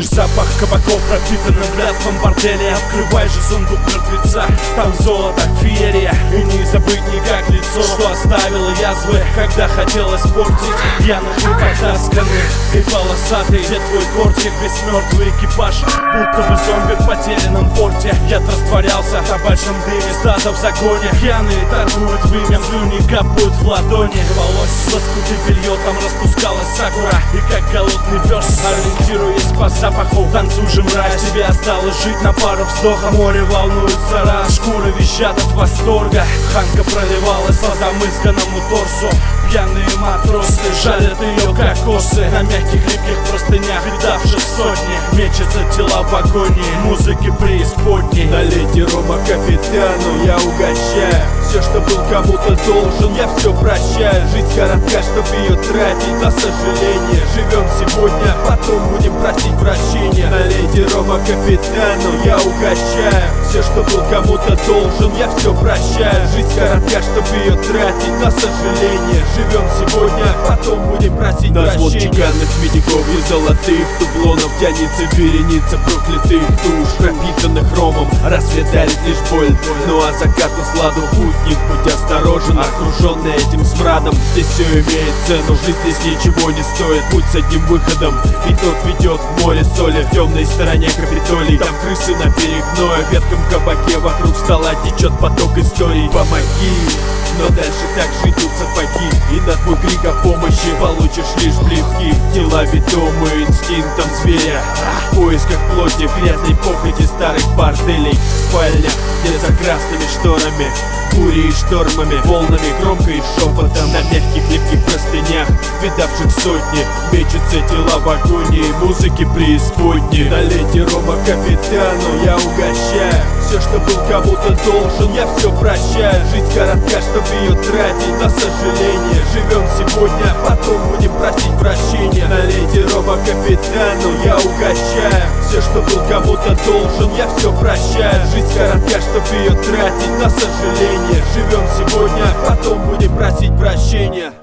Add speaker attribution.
Speaker 1: Слышь запах кабаков, пропитанным блядством борделя. Открывай же сундук мертвеца, там золото, феерия. И не забыть никак лицо, что оставило язвы, когда хотелось портить. Пьяных и потасканных, и полосатый. Где твой кортик, весь мертвый экипаж, будто бы зомби в потерянном порте. Яд растворялся в табачном дыме, стадо в загоне. Пьяные торгуют вымем, слюни капают в ладони. Волос, лоскуты, белье, там распускалась сакура. И как голодный пес, ориентируясь по запаху, танцуй же, мразь. Тебе осталось жить на пару вздохов. Море волнуется раз, шкуры визжат от восторга. Ханка проливалась по замызганному торсу. Пьяные матросы жалят ее кокосы. На мягких липких простынях, видавших сотни, мечется тела в агонии, музыки преисподней.
Speaker 2: Налейте рома капитану, я угощаю. Все, что был кому-то должен, я все прощаю. Жизнь коротка, чтоб ее тратить на сожаление. Живем сегодня, потом будем просить прощения. Налейте рома капитану, я угощаю. Все, что был кому-то должен, я все прощаю. Жизнь коротка, чтоб ее тратить на сожаление. Живем сегодня, потом будем просить
Speaker 1: на
Speaker 2: прощения.
Speaker 1: звон чеканных медиков и золотых дублонов тянется вереница проклятых душ, пропитанных ромом. Рассвет дарит лишь боль, ну а закату сладу путник, будь осторожен. Окруженный этим смрадом, здесь все имеет цену. Жизнь здесь ничего не стоит, путь с одним выходом, и тот ведет в море соли. В темной стороне Капитолий, там крысы на перегное. В ветком кабаке вокруг стола течет поток историй. Помоги, но дальше так жить тут сапоги. И на твой крик о помощи получишь лишь плевки. Тела ведомые инстинктом зверя, в поисках плоти, в грязной похоти старых борделей. Спальня, где за красными шторами бури и штормами, волнами, громко и шепотом. На мягких липких простынях, видавших сотни, мечутся тела в агонии, музыки преисподней. Налейте рома капитану, я угощаю. Все, что был кому-то должен, я все прощаю. Жизнь коротка, чтоб ее тратить на сожаление. Живем сегодня, потом будем просить прощения. Налейте рома капитану, я угощаю. Все, что был кому-то должен, я все прощаю. Жизнь коротка, чтоб ее тратить на сожаление. Живем сегодня, потом будем просить прощения.